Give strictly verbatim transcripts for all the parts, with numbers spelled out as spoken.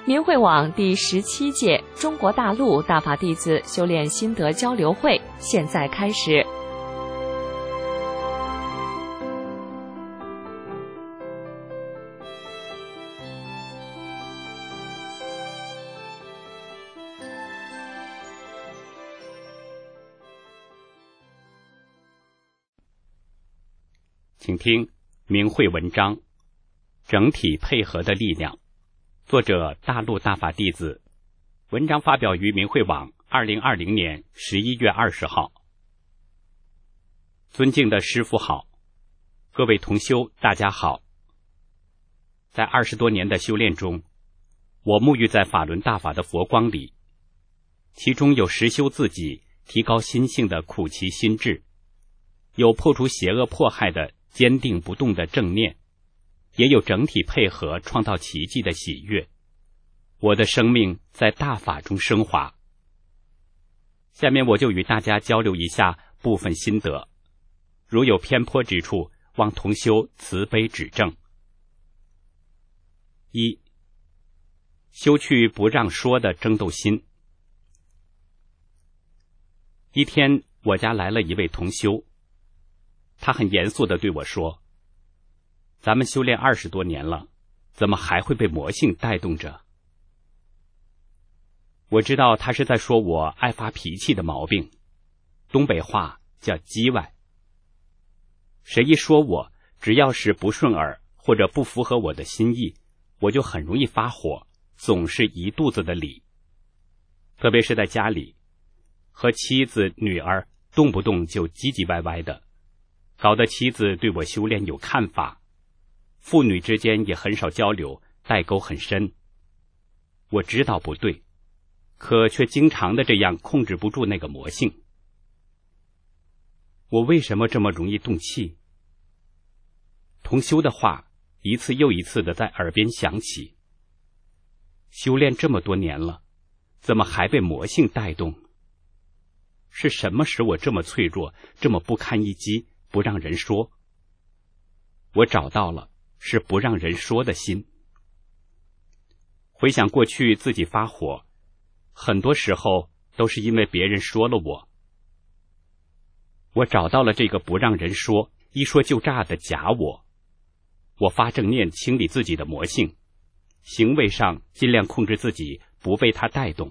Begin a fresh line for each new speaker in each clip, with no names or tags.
明慧网第十七届中国大陆大法弟子修炼心得交流会现在开始。
请听明慧文章，整体配合的力量。作者大陆大法弟子，文章发表于明慧网二零二零年十一月二十号。尊敬的师父好，各位同修大家好。在二十多年的修炼中，我沐浴在法轮大法的佛光里，其中有实修自己、提高心性的苦其心志，有破除邪恶迫害的坚定不动的正念，也有整体配合创造奇迹的喜悦。我的生命在大法中升华。下面我就与大家交流一下部分心得，如有偏颇之处，望同修慈悲指正。一、修去不让说的争斗心。一天，我家来了一位同修，他很严肃地对我说，咱们修炼二十多年了，怎么还会被魔性带动着？我知道他是在说我爱发脾气的毛病，东北话叫叽歪。谁一说我，只要是不顺耳或者不符合我的心意，我就很容易发火，总是一肚子的理。特别是在家里，和妻子、女儿动不动就唧唧歪歪的，搞得妻子对我修炼有看法，父女之间也很少交流，代沟很深。我知道不对，可却经常的这样控制不住那个魔性。我为什么这么容易动气？同修的话一次又一次的在耳边响起。修炼这么多年了，怎么还被魔性带动？是什么使我这么脆弱，这么不堪一击，不让人说？我找到了，是不让人说的心。回想过去自己发火，很多时候都是因为别人说了我。我找到了这个不让人说，一说就炸的假我。我发正念清理自己的魔性，行为上尽量控制自己不被它带动。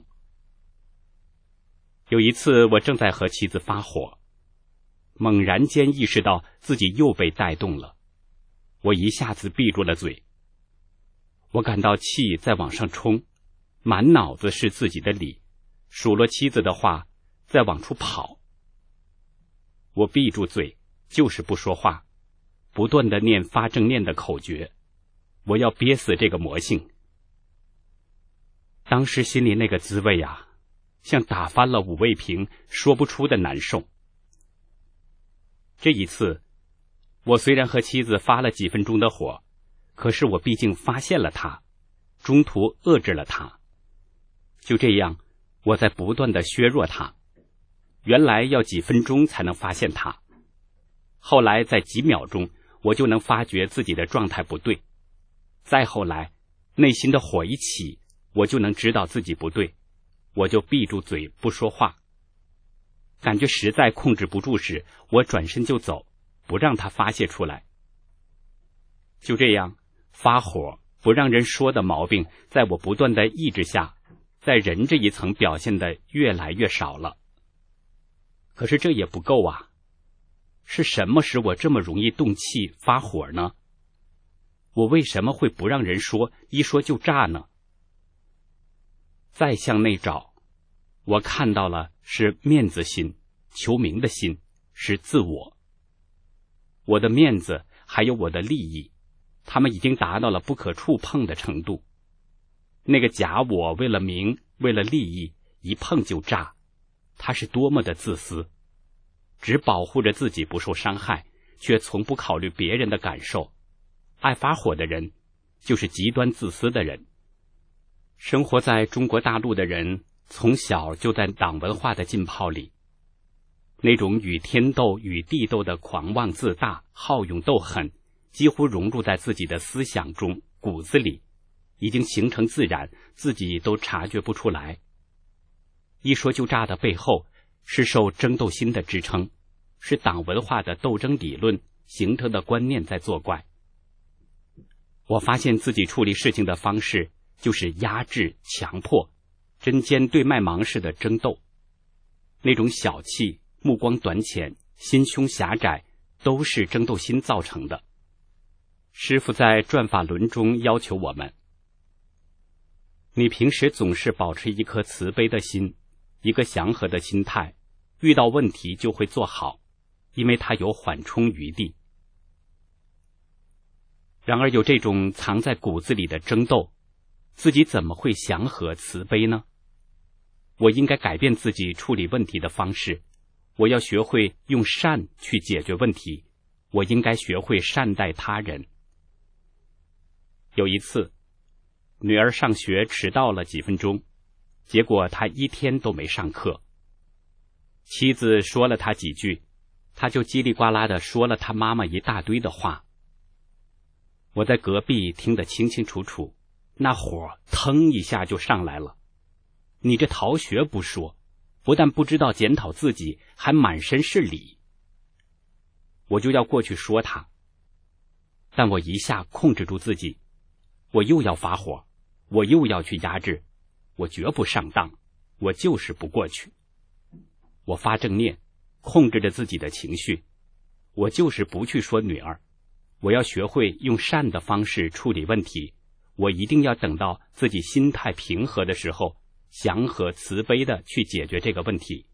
有一次我正在和妻子发火，猛然间意识到自己又被带动了，我一下子闭住了嘴。我感到气在往上冲，满脑子是自己的理，数落妻子的话在往出跑。我闭住嘴，就是不说话，不断地念发正念的口诀，我要憋死这个魔性。当时心里那个滋味啊，像打翻了五味瓶，说不出的难受。这一次，我虽然和妻子发了几分钟的火，可是我毕竟发现了他，中途遏制了他。就这样，我在不断地削弱他。原来要几分钟才能发现他，后来在几秒钟，我就能发觉自己的状态不对。再后来，内心的火一起，我就能知道自己不对，我就闭住嘴不说话。感觉实在控制不住时，我转身就走，不让它发泄出来。就这样，发火不让人说的毛病，在我不断的抑制下，在人这一层表现得越来越少了。可是这也不够啊！是什么使我这么容易动气发火呢？我为什么会不让人说，一说就炸呢？再向内找，我看到了是面子心，求名的心，是自我。我的面子还有我的利益，他们已经达到了不可触碰的程度。那个假我为了名，为了利益，一碰就炸，他是多么的自私，只保护着自己不受伤害，却从不考虑别人的感受。爱发火的人就是极端自私的人。生活在中国大陆的人从小就在党文化的浸泡里，那种与天斗与地斗的狂妄自大、好勇斗狠，几乎融入在自己的思想中、骨子里， 已经形成自然，自己都察觉不出来。一说就炸的背后是受争斗心的支撑，是党文化的斗争理论形成的观念在作怪。我发现自己处理事情的方式就是压制、强迫，针尖对麦芒似的争斗。那种小气、目光短浅、心胸狭窄，都是争斗心造成的。师父在转法轮中要求我们，你平时总是保持一颗慈悲的心，一个祥和的心态，遇到问题就会做好，因为它有缓冲余地。然而有这种藏在骨子里的争斗，自己怎么会祥和慈悲呢？我应该改变自己处理问题的方式，我要学会用善去解决问题，我应该学会善待他人。有一次，女儿上学迟到了几分钟，结果她一天都没上课。妻子说了她几句，她就叽里呱啦地说了她妈妈一大堆的话。我在隔壁听得清清楚楚，那火腾一下就上来了。你这逃学不说，不但不知道检讨自己，还满身是理。我就要过去说他，但我一下控制住自己，我又要发火，我又要去压制，我绝不上当，我就是不过去。我发正念，控制着自己的情绪，我就是不去说女儿，我要学会用善的方式处理问题，我一定要等到自己心态平和的时候，祥和慈悲的去解决这个问题。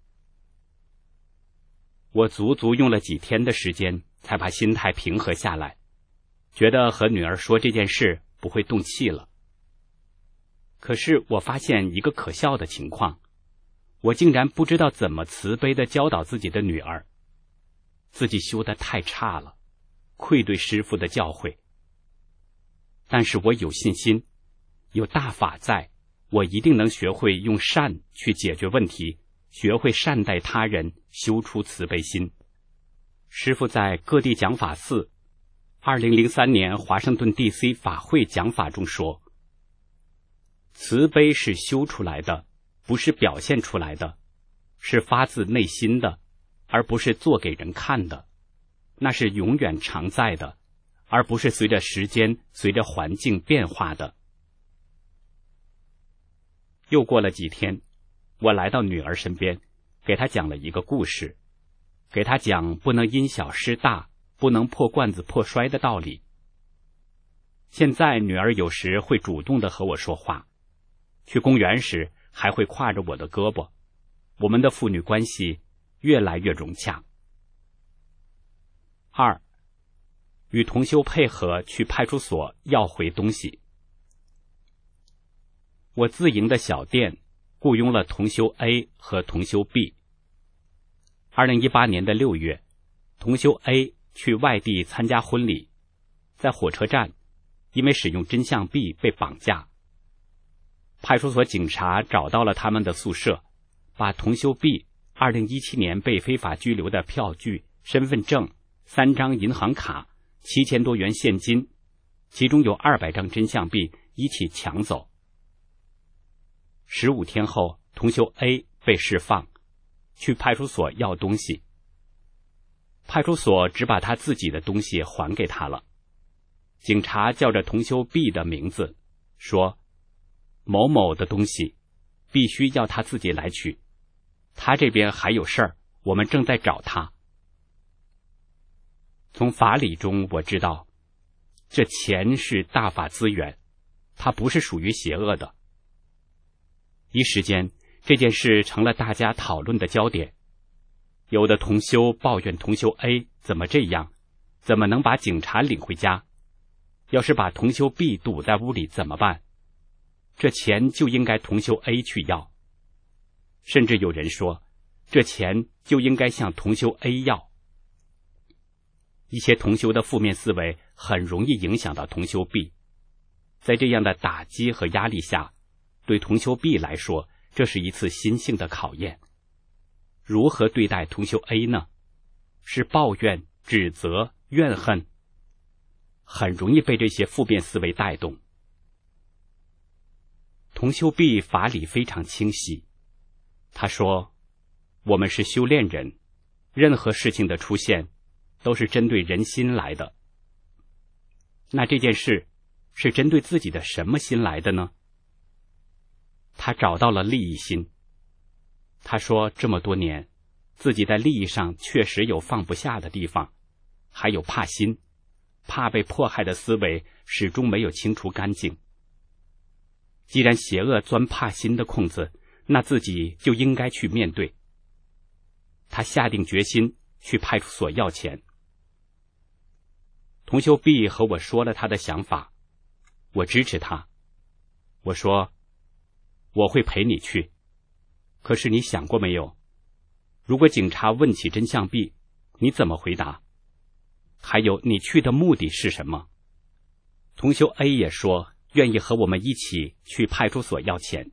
我足足用了几天的时间才把心态平和下来，觉得和女儿说这件事不会动气了。可是我发现一个可笑的情况，我竟然不知道怎么慈悲地教导自己的女儿，自己修得太差了，愧对师父的教诲。但是我有信心，有大法在，我一定能学会用善去解决问题，学会善待他人，修出慈悲心。师父在各地讲法寺二零零三年华盛顿 D C 法会讲法中说，慈悲是修出来的，不是表现出来的，是发自内心的，而不是做给人看的，那是永远常在的，而不是随着时间随着环境变化的。又过了几天，我来到女儿身边，给她讲了一个故事，给她讲不能因小失大，不能破罐子破摔的道理。现在女儿有时会主动地和我说话，去公园时还会挎着我的胳膊，我们的父女关系越来越融洽。二，与同修配合去派出所要回东西。我自营的小店雇佣了同修 A 和同修 B。二零一八年的六月，同修 A 去外地参加婚礼，在火车站因为使用真相币被绑架。派出所警察找到了他们的宿舍，把同修 B 二零一七年被非法拘留的票据、身份证、三张银行卡、七千多元现金，其中有二百张真相币一起抢走。十五天后，同修 A 被释放，去派出所要东西。派出所只把他自己的东西还给他了。警察叫着同修 B 的名字，说某某的东西必须要他自己来取，他这边还有事儿，我们正在找他。从法理中我知道，这钱是大法资源，它不是属于邪恶的。一时间，这件事成了大家讨论的焦点。有的同修抱怨同修 A 怎么这样，怎么能把警察领回家？要是把同修 B 堵在屋里怎么办？这钱就应该同修 A 去要。甚至有人说，这钱就应该向同修 A 要。一些同修的负面思维很容易影响到同修 B。在这样的打击和压力下，对同修 B 来说，这是一次心性的考验。如何对待同修 A 呢？是抱怨、指责、怨恨？很容易被这些负面思维带动。 童修弼法理非常清晰，他说，我们是修炼人，任何事情的出现都是针对人心来的。那这件事是针对自己的什么心来的呢？他找到了利益心。他说，这么多年自己在利益上确实有放不下的地方，还有怕心，怕被迫害的思维始终没有清除干净。既然邪恶钻怕心的空子，那自己就应该去面对。他下定决心去派出所要钱。童修弼和我说了他的想法，我支持他。我说，我会陪你去，可是你想过没有，如果警察问起真相币，你怎么回答？还有，你去的目的是什么？童修 A 也说愿意和我们一起去派出所要钱。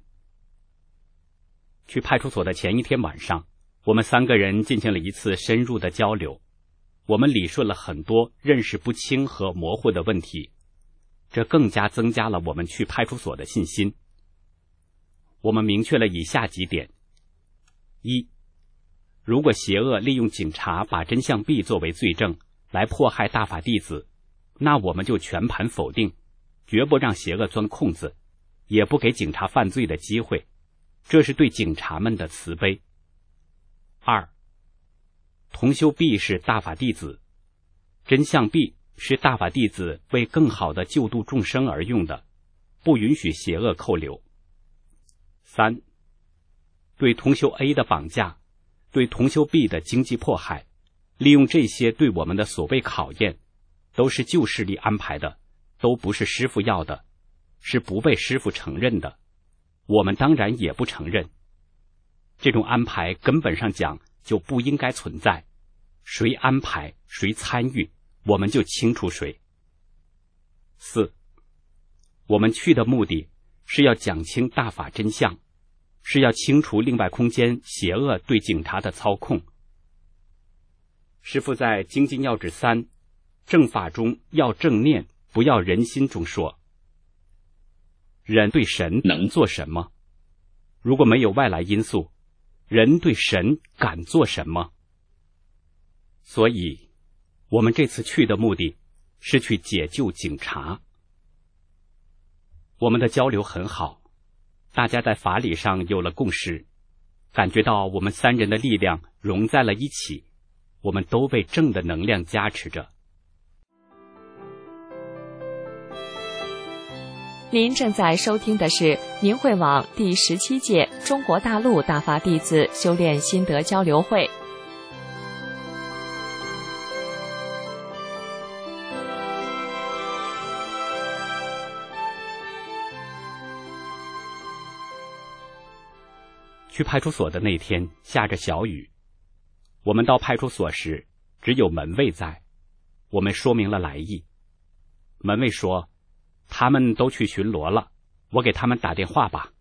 去派出所的前一天晚上，我们三个人进行了一次深入的交流，我们理顺了很多认识不清和模糊的问题，这更加增加了我们去派出所的信心。我们明确了以下几点：一，如果邪恶利用警察把真相币作为罪证来迫害大法弟子，那我们就全盘否定，绝不让邪恶钻空子，也不给警察犯罪的机会，这是对警察们的慈悲。二，童修弼是大法弟子，真相币是大法弟子为更好的救度众生而用的，不允许邪恶扣留。三，对童修 A 的绑架，对童修 B 的经济迫害，利用这些对我们的所谓考验，都是旧势力安排的，都不是师父要的，是不被师父承认的，我们当然也不承认。这种安排根本上讲就不应该存在，谁安排谁参与，我们就清楚谁。四，我们去的目的是要讲清大法真相，是要清除另外空间邪恶对警察的操控。师父在《精进要旨三正法中要正念，不要人心》中说，人对神能做什么？如果没有外来因素，人对神敢做什么？所以我们这次去的目的是去解救警察。我们的交流很好，大家在法理上有了共识，感觉到我们三人的力量融在了一起，我们都被正的能量加持着。
您正在收听的是明慧网第十七届中国大陆大法弟子修炼心得交流会。
去派出所的那天下着小雨，我们到派出所时只有门卫在，我们说明了来意。门卫说他们都去巡逻了，我给他们打电话吧。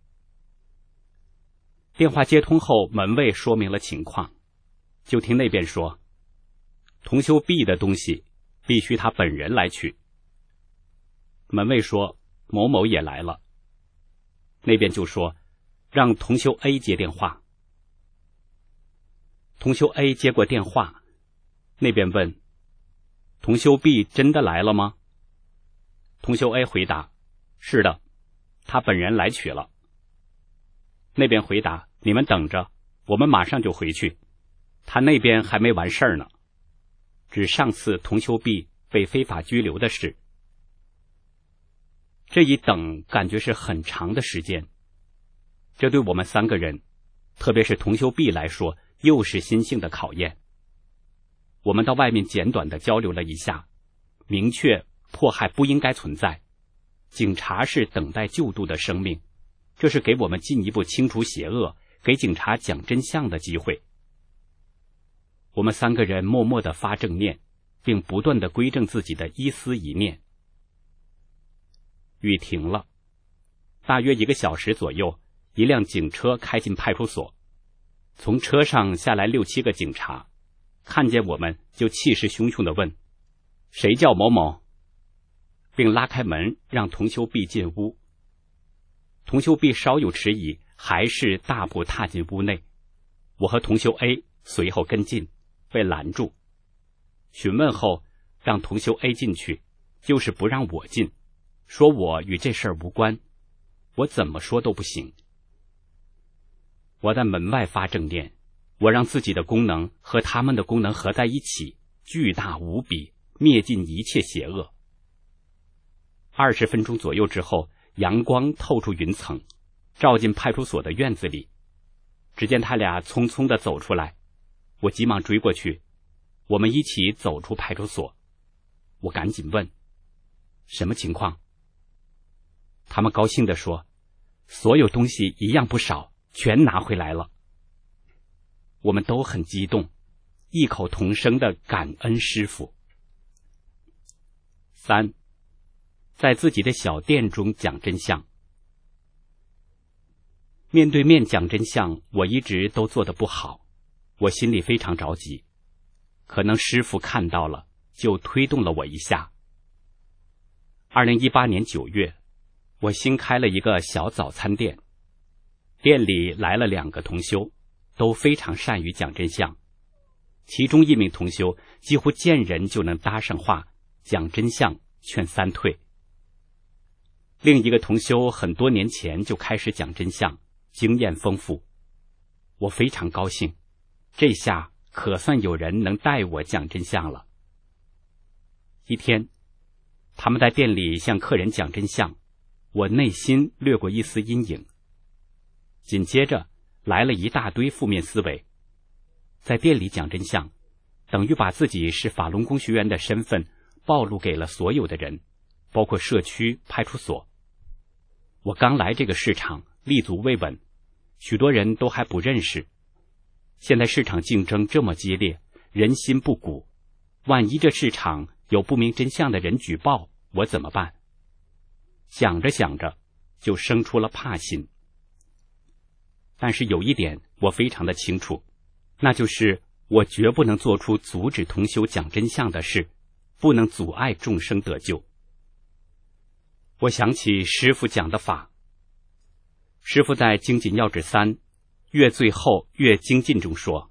电话接通后，门卫说明了情况，就听那边说童修弼的东西必须他本人来取。门卫说某某也来了，那边就说让童修 A 接电话。童修 A 接过电话，那边问童修弼真的来了吗？童修 A 回答是的，他本人来取了。那边回答你们等着，我们马上就回去，他那边还没完事儿呢，指上次童修弼被非法拘留的事。这一等感觉是很长的时间，这对我们三个人，特别是童修弼来说，又是心性的考验。我们到外面简短的交流了一下，明确迫害不应该存在，警察是等待救度的生命，这是给我们进一步清除邪恶，给警察讲真相的机会。我们三个人默默地发正念，并不断地归正自己的一思一念。雨停了，大约一个小时左右，一辆警车开进派出所，从车上下来六七个警察，看见我们就气势汹汹地问谁叫某某，并拉开门让童修弼进屋。 同修 B 稍有迟疑，还是大步踏进屋内。我和同修 A 随后跟进，被拦住。询问后，让同修 A 进去，就是不让我进，说我与这事儿无关，我怎么说都不行。我在门外发正念，我让自己的功能和他们的功能合在一起，巨大无比，灭尽一切邪恶。二十分钟左右之后，阳光透出云层，照进派出所的院子里。只见他俩匆匆地走出来，我急忙追过去，我们一起走出派出所。我赶紧问，什么情况？他们高兴地说，所有东西一样不少，全拿回来了。我们都很激动，异口同声地感恩师父。三，在自己的小店中讲真相。面对面讲真相，我一直都做得不好，我心里非常着急。可能师父看到了，就推动了我一下。二零一八年九月，我新开了一个小早餐店，店里来了两个同修，都非常善于讲真相。其中一名同修几乎见人就能搭上话，讲真相劝三退。另一个同修很多年前就开始讲真相，经验丰富。我非常高兴，这下可算有人能带我讲真相了。一天，他们在店里向客人讲真相，我内心掠过一丝阴影。紧接着来了一大堆负面思维。在店里讲真相，等于把自己是法轮功学员的身份暴露给了所有的人，包括社区、派出所。我刚来这个市场，立足未稳，许多人都还不认识。现在市场竞争这么激烈，人心不古，万一这市场有不明真相的人举报，我怎么办？想着想着，就生出了怕心。但是有一点我非常的清楚，那就是我绝不能做出阻止同修讲真相的事，不能阻碍众生得救。我想起师父讲的法，师父在精进要旨三越最后越精进中说，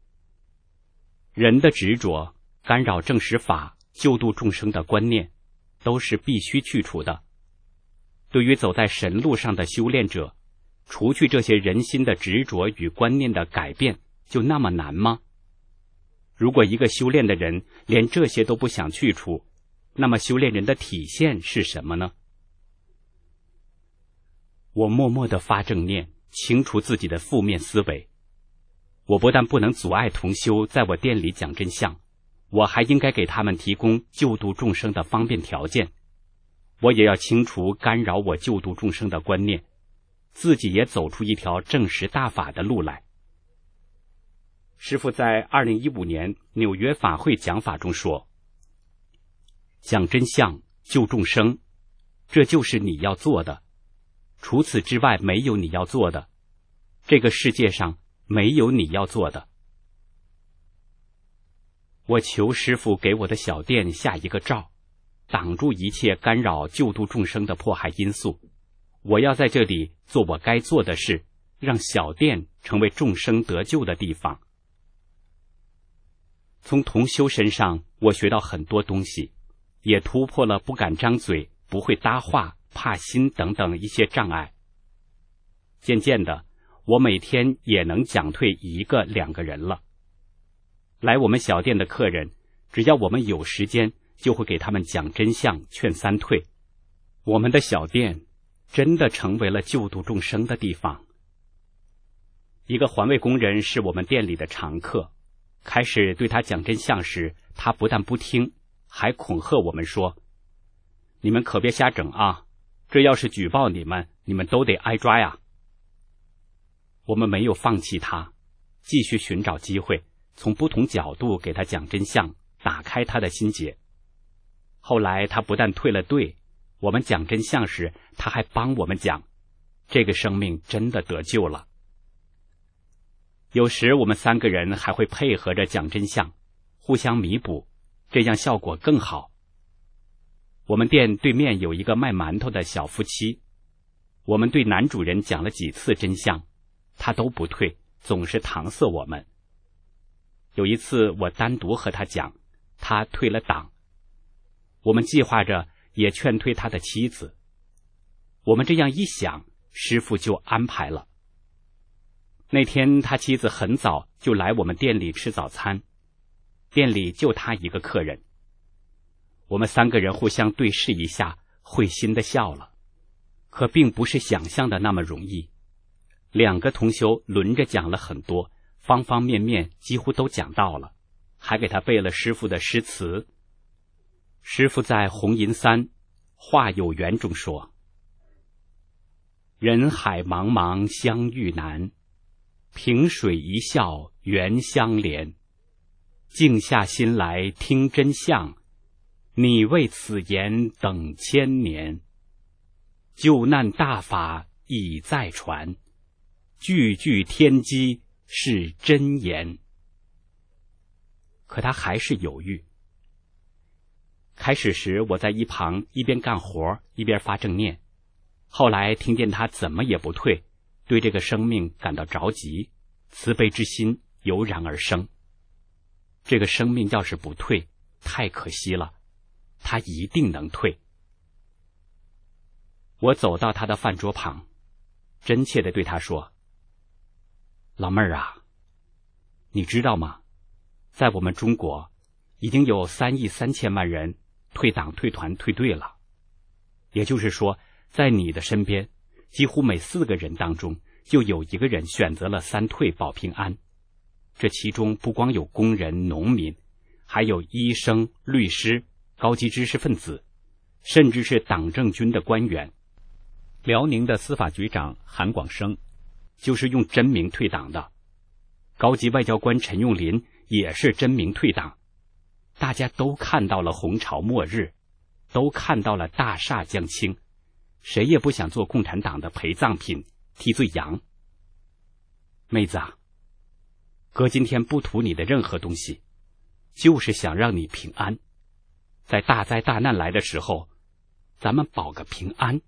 人的执着干扰正实法救度众生的观念都是必须去除的。对于走在神路上的修炼者，除去这些人心的执着与观念的改变就那么难吗？如果一个修炼的人连这些都不想去除，那么修炼人的体现是什么呢？我默默地发正念，清除自己的负面思维。我不但不能阻碍同修在我店里讲真相，我还应该给他们提供救度众生的方便条件。我也要清除干扰我救度众生的观念，自己也走出一条正实大法的路来。师父在二零一五年纽约法会讲法中说，讲真相救众生，这就是你要做的，除此之外没有你要做的，这个世界上没有你要做的。我求师父给我的小店下一个罩，挡住一切干扰救度众生的迫害因素。我要在这里做我该做的事，让小店成为众生得救的地方。从同修身上我学到很多东西，也突破了不敢张嘴、不会搭话、怕心等等一些障碍。渐渐的，我每天也能讲退一个两个人了。来我们小店的客人，只要我们有时间，就会给他们讲真相，劝三退。我们的小店真的成为了救度众生的地方。一个环卫工人是我们店里的常客，开始对他讲真相时，他不但不听，还恐吓我们说，你们可别瞎整啊，这要是举报你们，你们都得挨抓呀。我们没有放弃他，继续寻找机会，从不同角度给他讲真相，打开他的心结。后来他不但退了队，我们讲真相时，他还帮我们讲，这个生命真的得救了。有时我们三个人还会配合着讲真相，互相弥补，这样效果更好。我们店对面有一个卖馒头的小夫妻， 我们对男主人讲了几次真相，他都不退，总是搪塞我们。有一次我单独和他讲，他退了党。我们计划着也劝退他的妻子。我们这样一想，师傅就安排了。那天他妻子很早就来我们店里吃早餐，店里就他一个客人。我们三个人互相对视一下，会心的笑了。可并不是想象的那么容易。两个同修轮着讲了很多，方方面面几乎都讲到了，还给他背了师父的诗词。师父在《红银三话有缘》中说：人海茫茫相遇难，萍水一笑缘相连。静下心来听真相，你为此言等千年。救难大法已在传，句句天机是真言。可他还是犹豫。开始时我在一旁一边干活一边发正念，后来听见他怎么也不退，对这个生命感到着急，慈悲之心油然而生。这个生命要是不退，太可惜了，他一定能退。我走到他的饭桌旁，真切地对他说：老妹儿啊，你知道吗？在我们中国已经有三亿三千万人退党退团退队了。也就是说，在你的身边，几乎每四个人当中就有一个人选择了三退保平安。这其中不光有工人、农民，还有医生、律师、高级知识分子，甚至是党政军的官员。辽宁的司法局长韩广生就是用真名退党的，高级外交官陈用林也是真名退党。大家都看到了红潮末日，都看到了大厦将倾，谁也不想做共产党的陪葬品、替罪羊。妹子啊，哥今天不图你的任何东西，就是想让你平安。在大灾大难来的时候，咱们保个平安。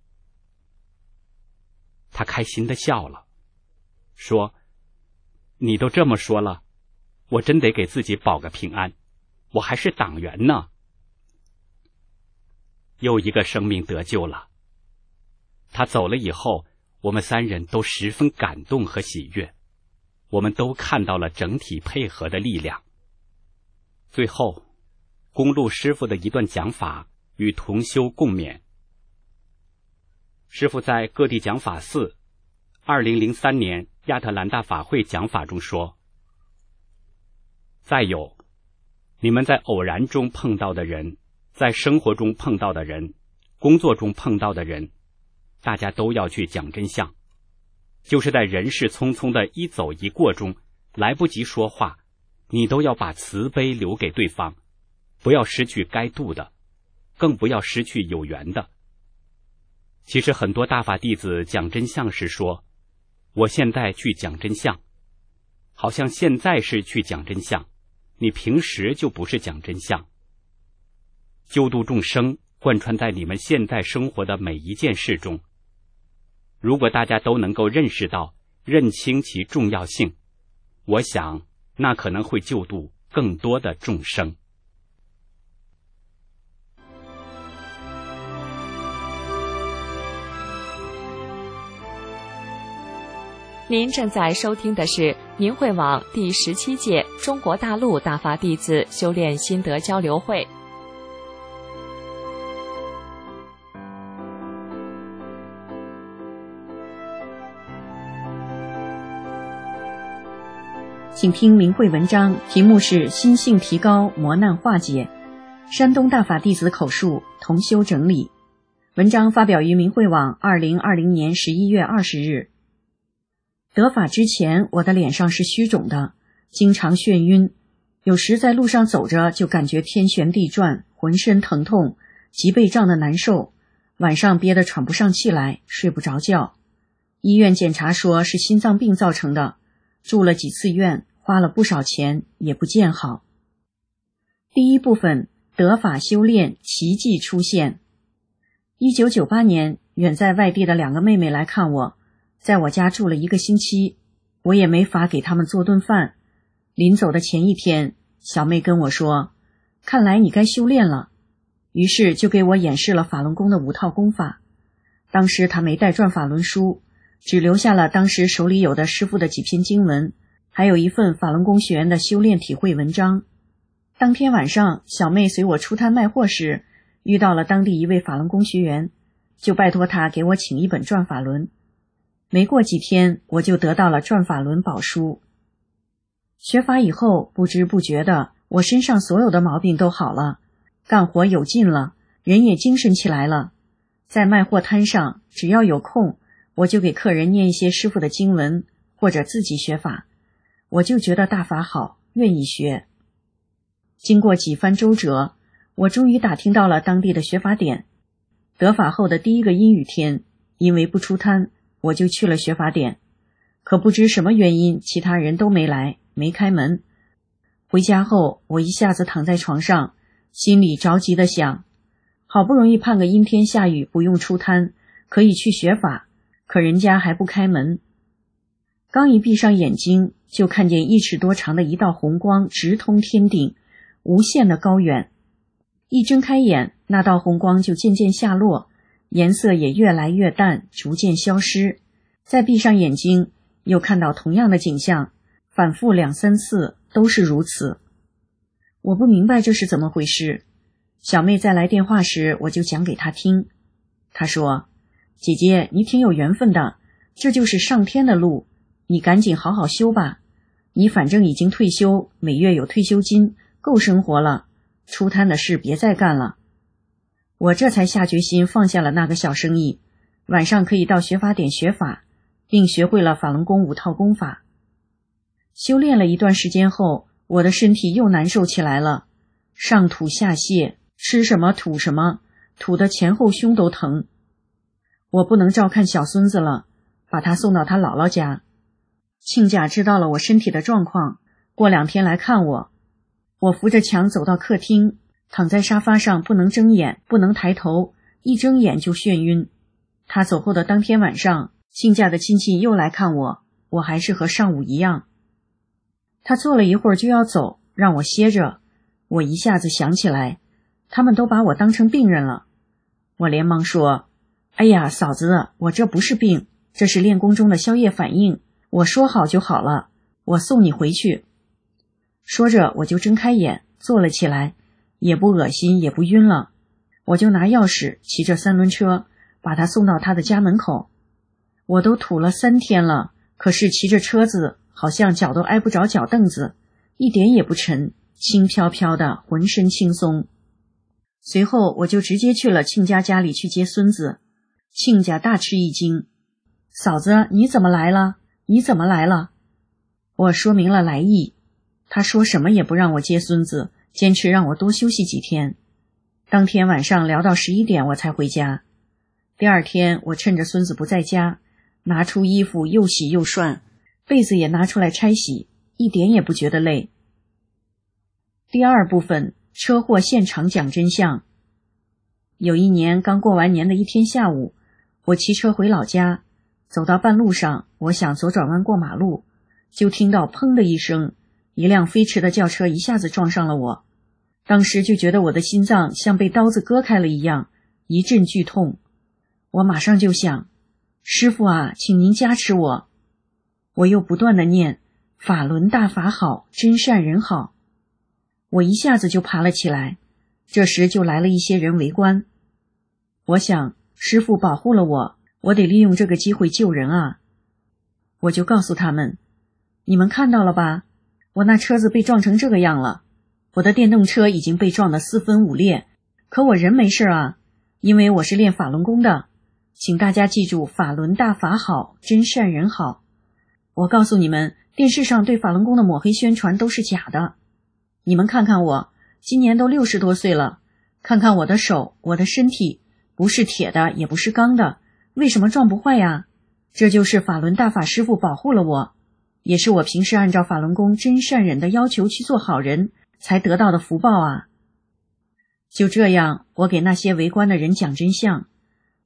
他开心地笑了，说：你都这么说了，我真得给自己保个平安，我还是党员呢。又一个生命得救了。他走了以后，我们三人都十分感动和喜悦，我们都看到了整体配合的力量。最后，公路师父的一段讲法与同修共勉。师父在各地讲法寺二零零三年亚特兰大法会讲法中说：再有，你们在偶然中碰到的人，在生活中碰到的人，工作中碰到的人，大家都要去讲真相。就是在人世匆匆的一走一过中，来不及说话，你都要把慈悲留给对方，不要失去该度的，更不要失去有缘的。其实很多大法弟子讲真相时说，我现在去讲真相，好像现在是去讲真相，你平时就不是讲真相。救度众生贯穿在你们现在生活的每一件事中。如果大家都能够认识到、认清其重要性，我想那可能会救度更多的众生。
您正在收听的是明慧网第十七届中国大陆大法弟子修炼心得交流会。
请听明慧文章，题目是心性提高，磨难化解，山东大法弟子口述，同修整理。文章发表于明慧网二零二零年十一月二十日。得法之前，我的脸上是虚肿的，经常眩晕，有时在路上走着就感觉天旋地转，浑身疼痛，脊背胀得难受，晚上憋得喘不上气来，睡不着觉。医院检查说是心脏病造成的，住了几次院，花了不少钱，也不见好。第一部分，得法修炼，奇迹出现。一九九八年， 远在外地的两个妹妹来看我，在我家住了一个星期，我也没法给他们做顿饭。临走的前一天，小妹跟我说，看来你该修炼了，于是就给我演示了法轮功的五套功法。当时她没带转法轮书，只留下了当时手里有的师父的几篇经文，还有一份法轮功学员的修炼体会文章。当天晚上，小妹随我出摊卖货时，遇到了当地一位法轮功学员，就拜托他给我请一本转法轮。没过几天，我就得到了转法轮宝书。学法以后，不知不觉的，我身上所有的毛病都好了，干活有劲了，人也精神起来了。在卖货摊上，只要有空，我就给客人念一些师父的经文，或者自己学法。我就觉得大法好，愿意学。经过几番周折，我终于打听到了当地的学法点。得法后的第一个阴雨天，因为不出摊，我就去了学法点。可不知什么原因，其他人都没来，没开门。回家后，我一下子躺在床上，心里着急地想，好不容易盼个阴天下雨不用出摊，可以去学法，可人家还不开门。刚一闭上眼睛，就看见一尺多长的一道红光直通天顶，无限的高远。一睁开眼，那道红光就渐渐下落，颜色也越来越淡，逐渐消失。再闭上眼睛，又看到同样的景象，反复两三次，都是如此。我不明白这是怎么回事。小妹再来电话时，我就讲给她听。她说，姐姐，你挺有缘分的，这就是上天的路，你赶紧好好修吧。你反正已经退休，每月有退休金，够生活了，出摊的事别再干了。我这才下决心放下了那个小生意，晚上可以到学法点学法，并学会了法轮功五套功法。修炼了一段时间后，我的身体又难受起来了，上吐下泻，吃什么吐什么，吐得前后胸都疼。我不能照看小孙子了，把他送到他姥姥家。亲家知道了我身体的状况，过两天来看我。我扶着墙走到客厅，躺在沙发上，不能睁眼，不能抬头，一睁眼就眩晕。他走后的当天晚上，亲家的亲戚又来看我，我还是和上午一样。他坐了一会儿就要走，让我歇着。我一下子想起来，他们都把我当成病人了。我连忙说，哎呀，嫂子，我这不是病，这是练功中的宵夜反应，我说好就好了，我送你回去。说着我就睁开眼，坐了起来，也不恶心也不晕了。我就拿钥匙骑着三轮车把他送到他的家门口。我都吐了三天了，可是骑着车子好像脚都挨不着脚凳子，一点也不沉，轻飘飘的，浑身轻松。随后我就直接去了亲家家里去接孙子。亲家大吃一惊，嫂子，你怎么来了？你怎么来了？我说明了来意，他说什么也不让我接孙子，坚持让我多休息几天。当天晚上聊到十一点我才回家。第二天我趁着孙子不在家，拿出衣服又洗又涮，被子也拿出来拆洗，一点也不觉得累。第二部分，车祸现场讲真相。有一年刚过完年的一天下午，我骑车回老家，走到半路上，我想左转弯过马路，就听到砰的一声，一辆飞驰的轿车一下子撞上了我。当时就觉得我的心脏像被刀子割开了一样，一阵剧痛。我马上就想，师父啊，请您加持我。我又不断地念，法轮大法好，真善人好。我一下子就爬了起来，这时就来了一些人围观。我想，师父保护了我，我得利用这个机会救人啊。我就告诉他们，你们看到了吧，我那车子被撞成这个样了，我的电动车已经被撞得四分五裂，可我人没事啊，因为我是练法轮功的。请大家记住，法轮大法好，真善人好。我告诉你们，电视上对法轮功的抹黑宣传都是假的。你们看看我，今年都六十多岁了，看看我的手，我的身体，不是铁的，也不是钢的，为什么撞不坏呀？这就是法轮大法师父保护了我，也是我平时按照法轮功真善忍的要求去做好人，才得到的福报啊。就这样，我给那些围观的人讲真相。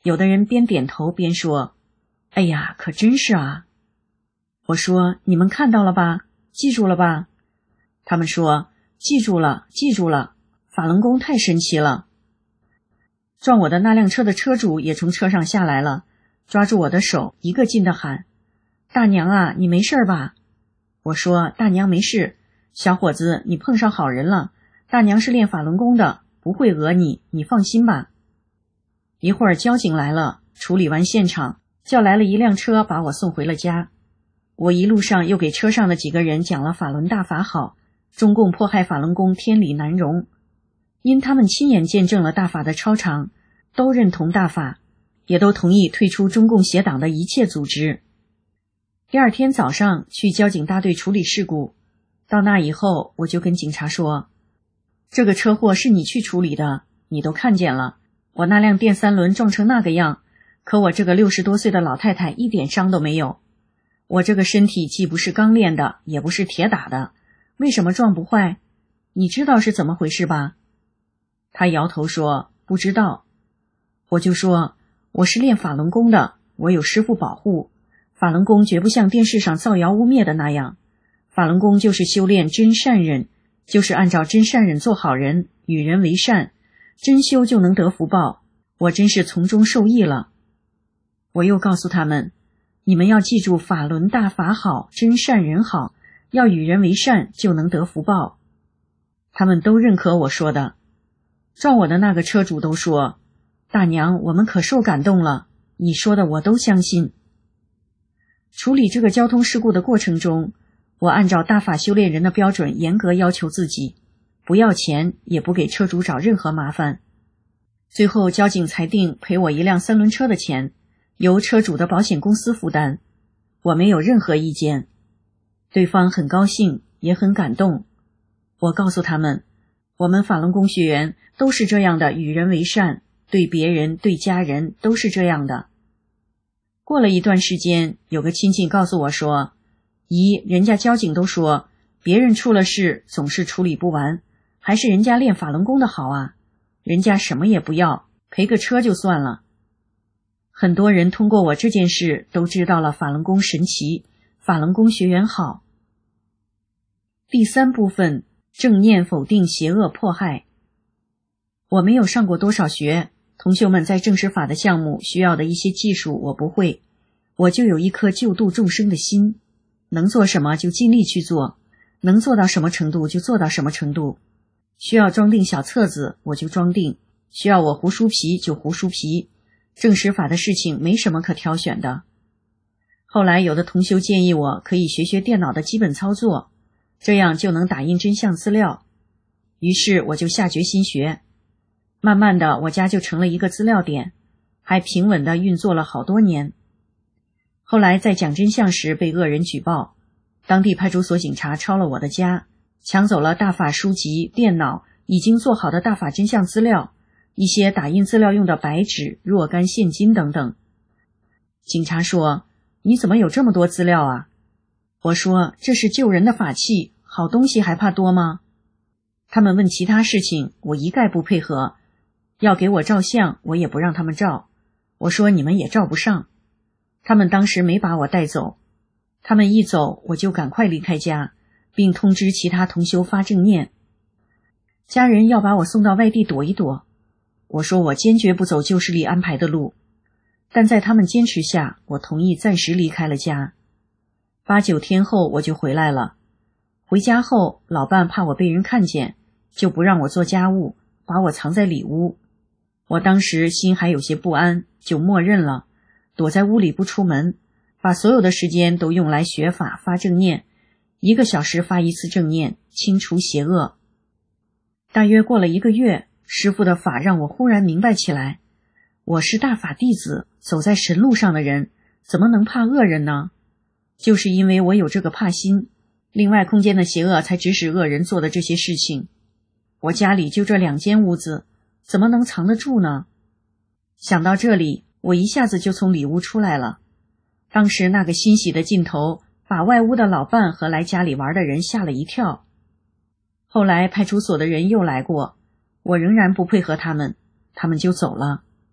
有的人边点头边说：“哎呀，可真是啊。”我说：“你们看到了吧？记住了吧？”他们说：“记住了，记住了，法轮功太神奇了。”撞我的那辆车的车主也从车上下来了，抓住我的手，一个劲地喊：“大娘啊，你没事吧？”我说：“大娘没事，小伙子，你碰上好人了，大娘是练法轮功的，不会讹你，你放心吧。”一会儿交警来了，处理完现场，叫来了一辆车把我送回了家。我一路上又给车上的几个人讲了法轮大法好，中共迫害法轮功天理难容。因他们亲眼见证了大法的超常，都认同大法，也都同意退出中共协党的一切组织。第二天早上去交警大队处理事故，到那以后我就跟警察说：“这个车祸是你去处理的，你都看见了，我那辆电三轮撞成那个样，可我这个六十多岁的老太太一点伤都没有。我这个身体既不是钢炼的，也不是铁打的，为什么撞不坏？你知道是怎么回事吧？”他摇头说：“不知道。”我就说：“我是练法轮功的，我有师父保护，法轮功绝不像电视上造谣污蔑的那样，法轮功就是修炼真善忍，就是按照真善忍做好人，与人为善，真修就能得福报，我真是从中受益了。”我又告诉他们：“你们要记住法轮大法好，真善人好，要与人为善，就能得福报。”他们都认可我说的。撞我的那个车主都说：“大娘，我们可受感动了，你说的我都相信。”处理这个交通事故的过程中，我按照大法修炼人的标准严格要求自己，不要钱，也不给车主找任何麻烦。最后交警裁定赔我一辆三轮车的钱，由车主的保险公司负担，我没有任何意见。对方很高兴，也很感动。我告诉他们，我们法轮功学员都是这样的，与人为善，对别人对家人都是这样的。过了一段时间，有个亲戚告诉我说：“姨，人家交警都说别人出了事总是处理不完，还是人家练法轮功的好啊，人家什么也不要，赔个车就算了。”很多人通过我这件事都知道了法轮功神奇，法轮功学员好。第三部分，正念否定邪恶迫害。我没有上过多少学，同学们在正实法的项目需要的一些技术我不会，我就有一颗救度众生的心，能做什么就尽力去做，能做到什么程度就做到什么程度。需要装订小册子我就装订，需要我胡梳皮就胡梳皮，正实法的事情没什么可挑选的。后来有的同修建议我可以学学电脑的基本操作，这样就能打印真相资料，于是我就下决心学。慢慢的，我家就成了一个资料点，还平稳地运作了好多年。后来在讲真相时被恶人举报，当地派出所警察抄了我的家，抢走了大法书籍、电脑、已经做好的大法真相资料，一些打印资料用的白纸、若干现金等等。警察说：“你怎么有这么多资料啊？”我说：“这是救人的法器，好东西还怕多吗？”他们问其他事情，我一概不配合。要给我照相，我也不让他们照。我说你们也照不上。他们当时没把我带走，他们一走，我就赶快离开家，并通知其他同修发正念。家人要把我送到外地躲一躲，我说我坚决不走旧势力安排的路。但在他们坚持下，我同意暂时离开了家。八九天后我就回来了。回家后，老伴怕我被人看见，就不让我做家务，把我藏在里屋。我当时心还有些不安，就默认了，躲在屋里不出门，把所有的时间都用来学法发正念，一个小时发一次正念，清除邪恶。大约过了一个月，师父的法让我忽然明白起来，我是大法弟子，走在神路上的人，怎么能怕恶人呢？就是因为我有这个怕心，另外空间的邪恶才指使恶人做的这些事情。我家里就这两间屋子，怎么能藏得住呢？想到这里，我一下子就从里屋出来了。当时那个欣喜的劲头，把外屋的老伴和来家里玩的人吓了一跳。后来派出所的人又来过，我仍然不配合他们，他们就走了。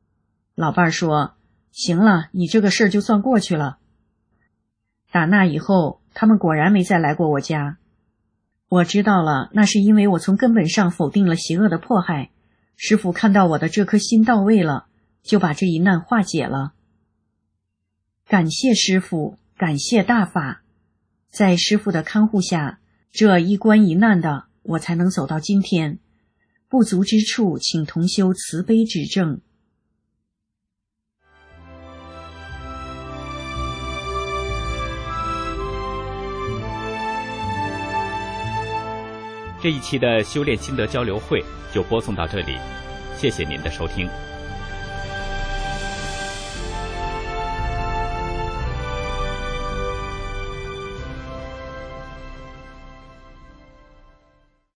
老伴儿说，行了，你这个事儿就算过去了。打那以后，他们果然没再来过我家。我知道了，那是因为我从根本上否定了邪恶的迫害，师父看到我的这颗心到位了，就把这一难化解了。感谢师父，感谢大法，在师父的看护下，这一关一难的我才能走到今天。不足之处，请同修慈悲指正。
这一期的修炼心得交流会就播送到这里，谢谢您的收听。